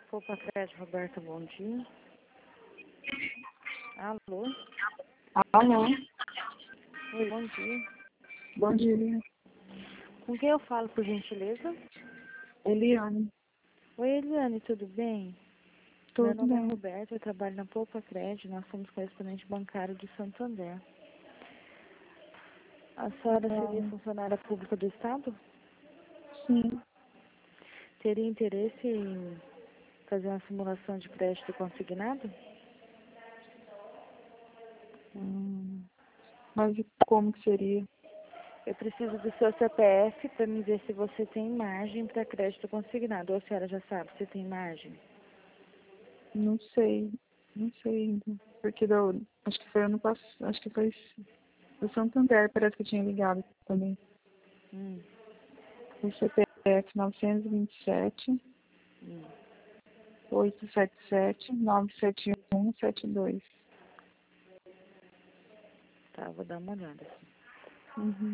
Poupa Crédito, Roberta, bom dia. Alô? Alô? Oi, bom dia. Bom dia. Com quem eu falo, por gentileza? Eliane. Oi, Eliane, tudo bem? Meu Tudo nome é bem? Roberta, eu trabalho na Poupa Crédito, nós somos correspondente bancário de Santander. A senhora seria funcionária pública do Estado? Sim. Teria interesse em fazer uma simulação de crédito consignado? Mas como que seria? Eu preciso do seu CPF para me ver se você tem margem para crédito consignado. Ou a senhora já sabe se tem margem? Não sei. Não sei ainda. Porque acho que foi ano passado. Acho que foi do Santander, parece que eu tinha ligado também. O CPF 927 877 97172. Tá, vou dar uma olhada. Uhum.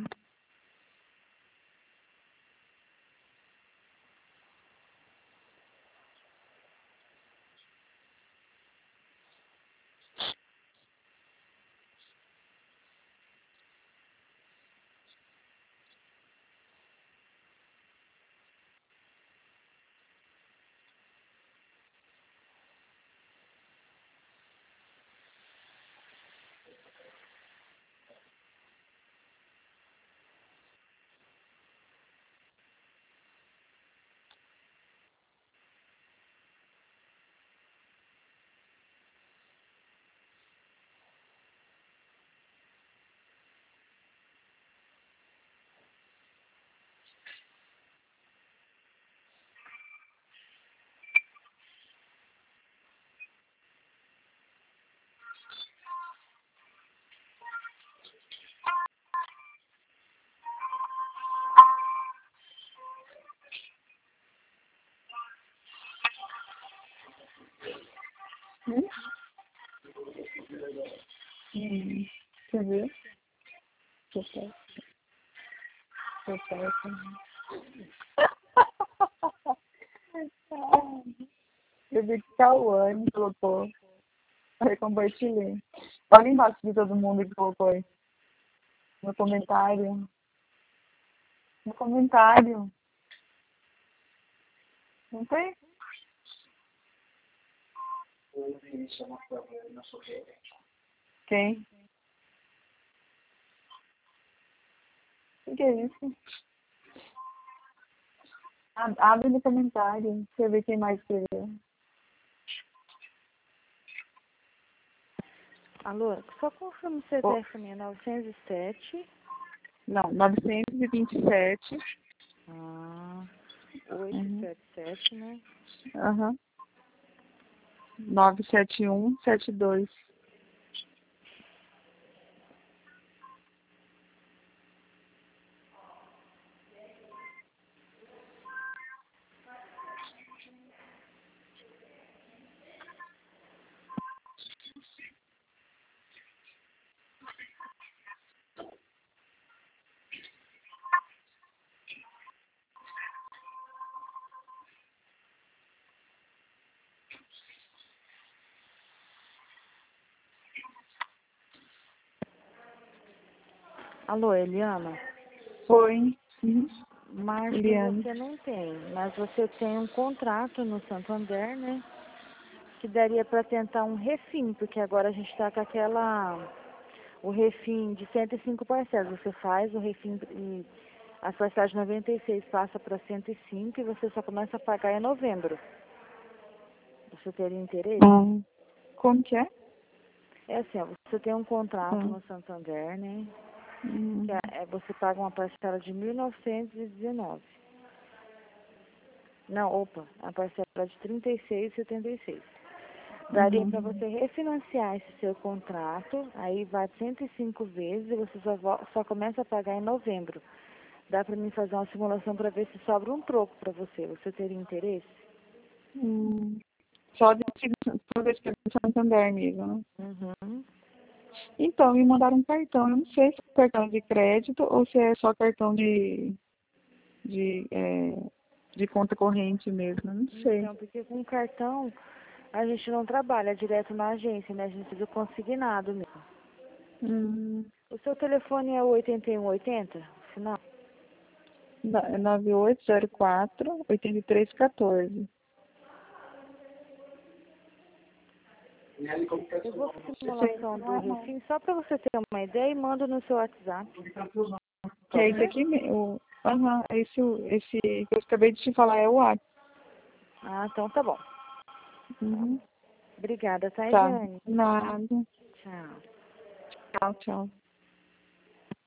Quer ver? Eu vi que Cauane colocou. Aí compartilhei. Olha embaixo de todo mundo que colocou aí. No comentário. No comentário. Não tem? Quem? O que é isso? Abre no comentário. Pra ver quem mais escreveu. Alô, só confirma o CPF pra mim, é 907. Não, 927. 877, né? Aham. 97172. Alô, Eliana? Foi. Margem Eliane. você não tem, mas você tem um contrato no Santander, né? Que daria para tentar um refim, porque agora a gente está com o refim de 105 parcelas. Você faz o refim e a parcela de 96 passa para 105 e você só começa a pagar em novembro. Você teria interesse? Como que é? É assim, ó, você tem um contrato no Santander, né? Que você paga uma parcela de 1.919. Não, opa, a parcela de 36,76. Daria para você refinanciar esse seu contrato, aí vai 105 vezes e você só começa a pagar em novembro. Dá para mim fazer uma simulação para ver se sobra um troco para você. Você teria interesse? Só de toda vez que é do Santander mesmo, né? Uhum. Então, me mandaram um cartão. Eu não sei se é cartão de crédito ou se é só cartão de de conta corrente mesmo, não sei. Então, porque com cartão a gente não trabalha direto na agência, né? A gente precisa consignado mesmo. O seu telefone é o 8180, final? 9804-8314. Eu vou fazer a simulação do refim só para você ter uma ideia e mando no seu WhatsApp. Que é esse aqui, esse que eu acabei de te falar é o WhatsApp. Ah, então tá bom. Obrigada, tá, Tá, Jane? nada. Tchau. Tchau, tchau.